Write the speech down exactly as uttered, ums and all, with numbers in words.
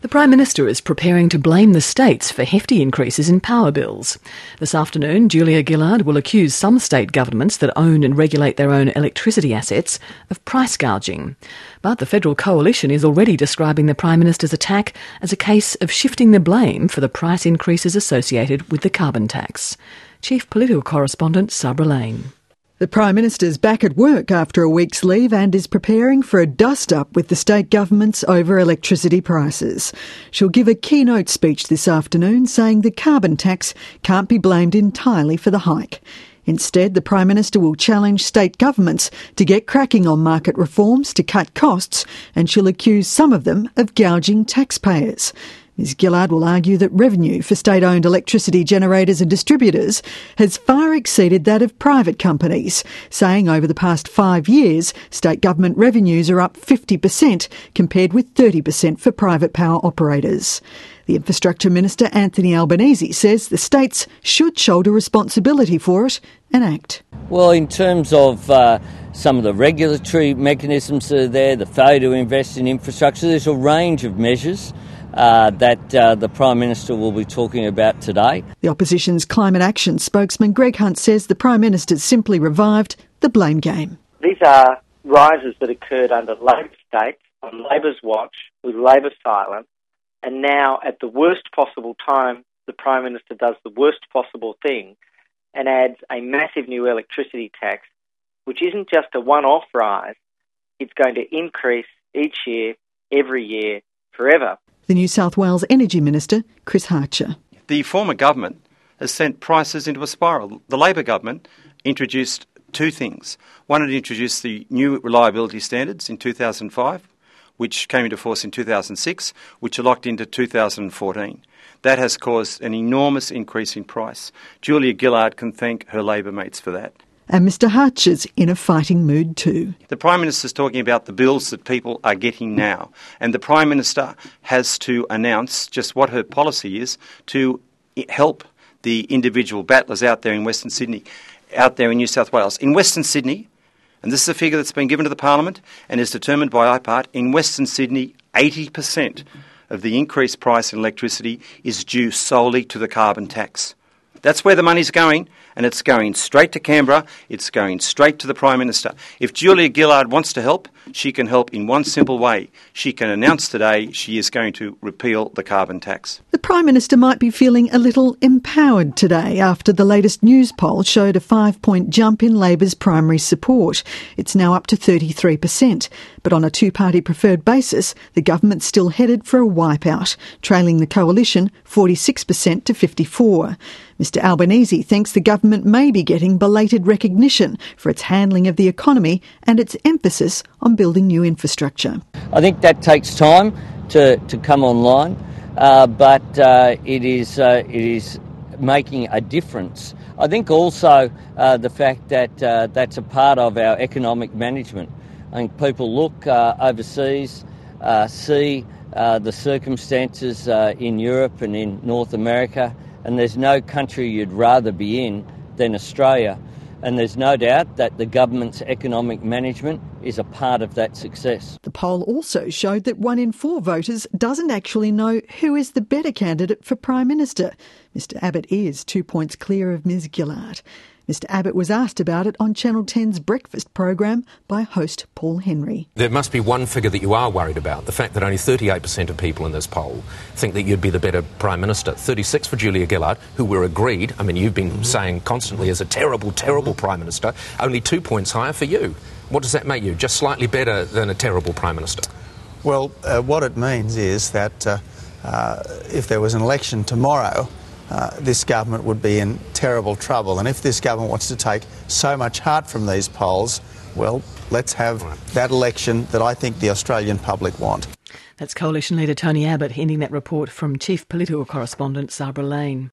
The Prime Minister is preparing to blame the states for hefty increases in power bills. This afternoon, Julia Gillard will accuse some state governments that own and regulate their own electricity assets of price gouging. But the federal coalition is already describing the Prime Minister's attack as a case of shifting the blame for the price increases associated with the carbon tax. Chief Political Correspondent Sabra Lane. The Prime Minister's back at work after a week's leave and is preparing for a dust-up with the state governments over electricity prices. She'll give a keynote speech this afternoon saying the carbon tax can't be blamed entirely for the hike. Instead, the Prime Minister will challenge state governments to get cracking on market reforms to cut costs, and she'll accuse some of them of gouging taxpayers. Ms Gillard will argue that revenue for state-owned electricity generators and distributors has far exceeded that of private companies, saying over the past five years, state government revenues are up fifty percent compared with thirty percent for private power operators. The Infrastructure Minister, Anthony Albanese, says the states should shoulder responsibility for it and act. Well, in terms of uh, some of the regulatory mechanisms that are there, the failure to invest in infrastructure, there's a range of measures Uh, that uh, the Prime Minister will be talking about today. The opposition's climate action spokesman Greg Hunt says the Prime Minister's simply revived the blame game. These are rises that occurred under Labor states, on Labor's watch, with Labor silent, and now at the worst possible time the Prime Minister does the worst possible thing and adds a massive new electricity tax, which isn't just a one-off rise, it's going to increase each year, every year, forever. The New South Wales Energy Minister, Chris Hartcher. The former government has sent prices into a spiral. The Labor government introduced two things. One, it introduced the new reliability standards in two thousand five, which came into force in two thousand six, which are locked into two thousand fourteen. That has caused an enormous increase in price. Julia Gillard can thank her Labor mates for that. And Mr Hartcher's in a fighting mood too. The Prime Minister's talking about the bills that people are getting now, and the Prime Minister has to announce just what her policy is to help the individual battlers out there in Western Sydney, out there in New South Wales. In Western Sydney, and this is a figure that's been given to the Parliament and is determined by I P A R T, in Western Sydney, eighty percent of the increased price in electricity is due solely to the carbon tax. That's where the money's going, and it's going straight to Canberra, it's going straight to the Prime Minister. If Julia Gillard wants to help, she can help in one simple way. She can announce today she is going to repeal the carbon tax. The Prime Minister might be feeling a little empowered today after the latest news poll showed a five-point jump in Labor's primary support. It's now up to thirty-three percent. But on a two-party preferred basis, the government's still headed for a wipeout, trailing the coalition forty-six percent to fifty-four percent. Mr Albanese thinks the government may be getting belated recognition for its handling of the economy and its emphasis on building new infrastructure. I think that takes time to, to come online, uh, but uh, it is uh, it is making a difference. I think also uh, the fact that uh, that's a part of our economic management. I think people look uh, overseas, uh, see uh, the circumstances uh, in Europe and in North America, and there's no country you'd rather be in than Australia. And there's no doubt that the government's economic management is a part of that success. The poll also showed that one in four voters doesn't actually know who is the better candidate for Prime Minister. Mr Abbott is two points clear of Ms Gillard. Mr Abbott was asked about it on Channel ten's breakfast program by host Paul Henry. There must be one figure that you are worried about, the fact that only thirty-eight percent of people in this poll think that you'd be the better Prime Minister. thirty-six for Julia Gillard, who we're agreed, I mean, you've been mm-hmm. saying constantly is a terrible, terrible mm-hmm. Prime Minister, only two points higher for you. What does that make you? Just slightly better than a terrible Prime Minister? Well, uh, what it means is that uh, uh, if there was an election tomorrow, Uh, this government would be in terrible trouble. And if this government wants to take so much heart from these polls, well, let's have that election that I think the Australian public want. That's Coalition leader Tony Abbott ending that report from Chief Political Correspondent Sabra Lane.